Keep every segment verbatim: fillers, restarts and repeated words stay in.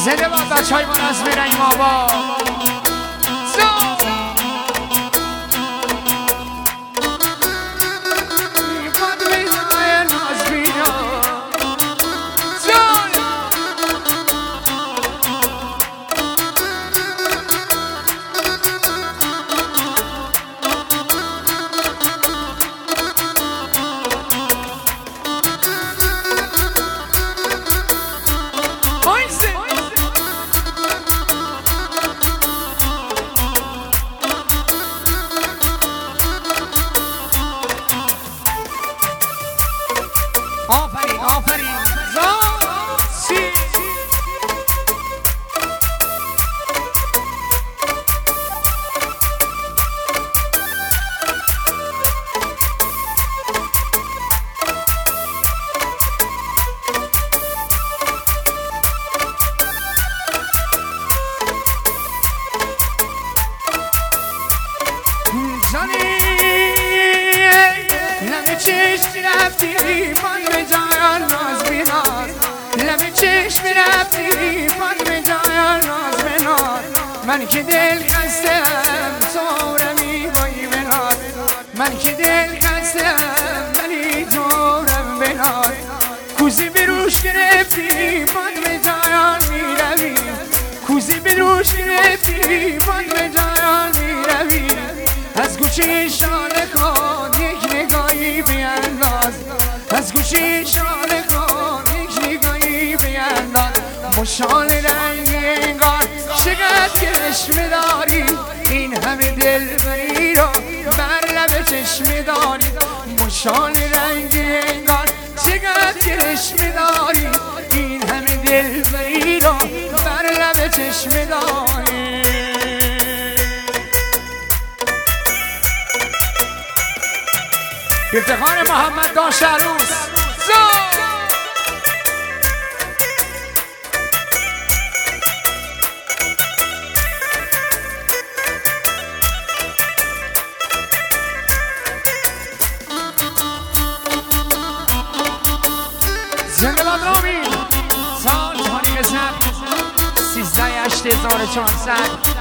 زنده باد بچه های من از میرنگ آبا آفرین آفرین سی لب چشم رفتی من به جایان ناز بیناز لب چشم رفتی من به جایان ناز بیناز من که دل خستم تو رمی بایی بیناز من که دل خستم ولی تو رم بیناز کوزی بروش گرفتی من به جایان میروی کوزی بروش گرفتی من به جایان میروی از گوشه شانه کن یک نگاهی بینداز از گوشه شانه کن یک نگاهی بینداز مشال رنگی انگار چقدر چشم داری این همه دلبری رو بر لب چشم داری مشال رنگی انگار چقدر چشم داری این همه دلبری رو بر لب چشم داری افتخار محمد داشت عروس زنده باد رامین سال تانی بزن سیزده هشت هزار و چهارصد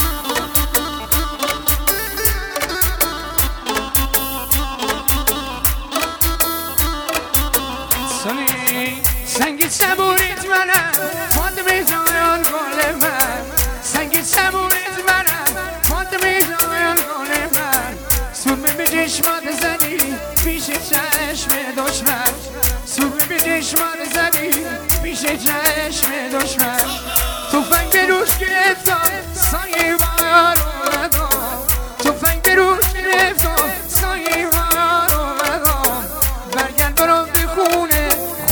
سنگی صبوریت منم ماند میزاین گل من سنگی صبوریت منم ماند میزاین گل من سرمه به چشمات زدی پیش چشم دشمن سرمه به چشمات زدی پیش چشم دشمن توفنگ به روش گرفتم سایه بار اومدم توفنگ به روش گرفتم سایه بار اومدم برگرد برو به خونه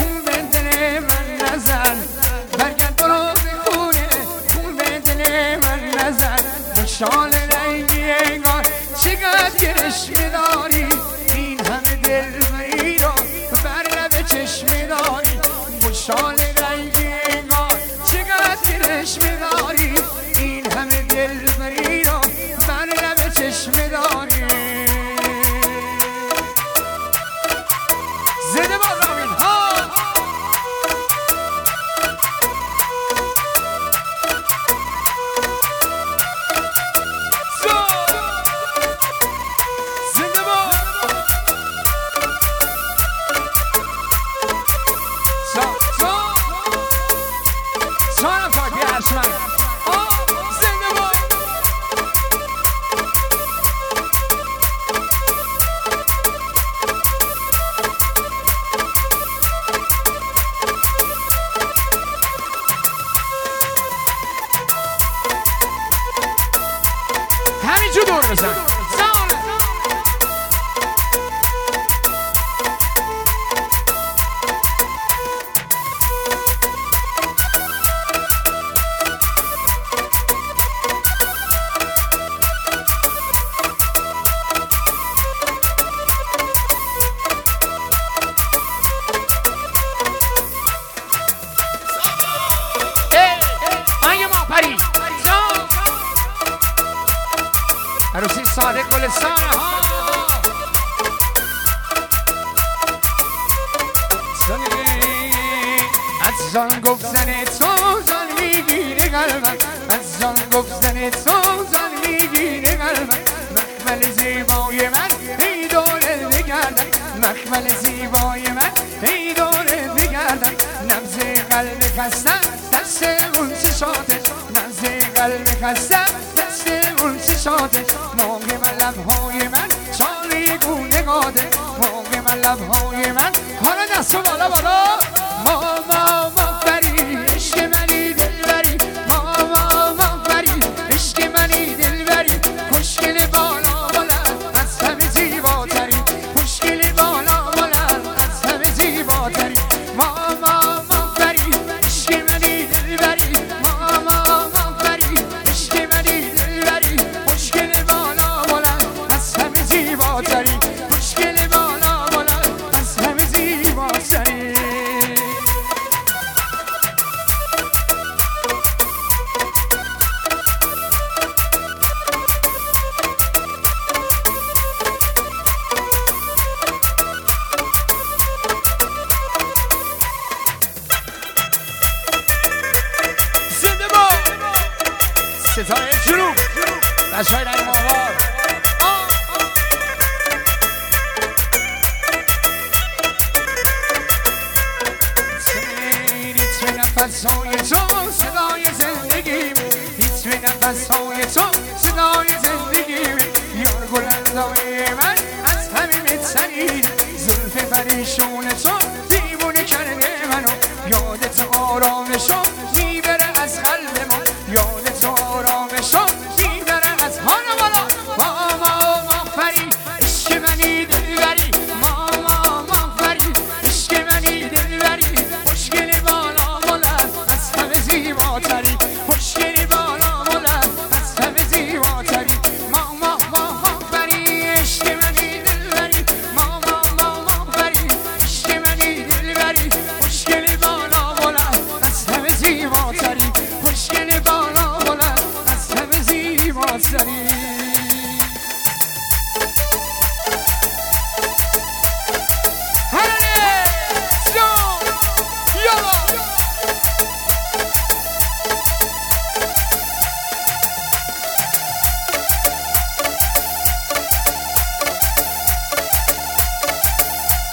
برگرد برو به خونه خون به دل من نزن مشال رنگی انگار چقدر چشم داری این همه دلبری رو بر لب چشم داری مشال رنگی انگار چقدر چشم داری این همه دلبری رو بر لب چشم داری زنده باد رامین ها Sana tak yarışmak. Oh, zinde boy. همینجور دور بزن. عروسی صادق گلستان ها زنی از زن گفتن تو زن میگه زان گفتن تو زن میگیره قلبم مخمل زیبای من ای دوره بگردم مخمل زیبای من ای دوره بگردم نبض قلب خستم دست اون چشاته نبض قلب خستم دست اون چشاته موقع من لبهای من چالی گونه قاده موقع من لبهای من حالا دستو بالا بالا ماما مفری عشق منی دلبری ماما مفری عشق منی دلبری خوشگل بالا بلند از همه زیباتری خوشگل بالا بلند از همه زیباتری ماما مفری عشق منی دلبری ماما مفری عشق منی دلبری خوشگل بالا بلند از همه زیباتری خوشگل بالا بلند از همه زیباتری ستاره جنوب بچه‌های نیم آوار ریتم نفس‌های تو صدای زندگیم ریتم نفس‌های تو صدای زندگیم یار گلندای من از همه بهترین زلف پریشون تو دیوونه کرده منو یادت آرامشو